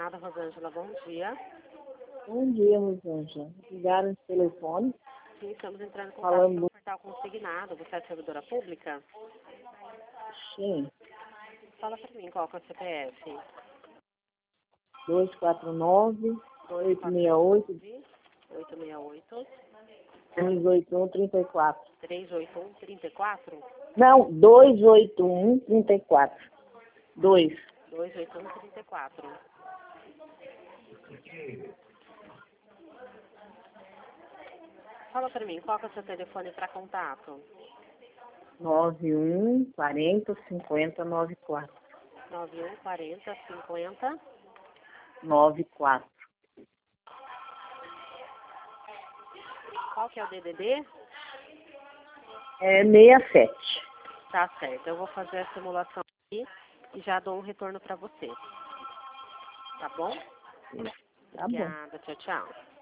Nada, Rosângela, bom dia. Bom dia, Rosângela. Ligaram esse telefone. Sim, estamos entrando em contato Falando com o portal consignado. Você é servidora pública? Sim. Fala pra mim qual que é o CPF. 249 868 868 381 34. 381 34 Não, 281 34. 2. 281 34. Fala pra mim qual que é o seu telefone para contato. 91 40 50 94. 91 40 50 94. Qual que é o DDD? É 67. Tá certo, eu vou fazer a simulação aqui e já dou um retorno para você. Tá bom? Tá bom. Obrigada, tchau, tchau.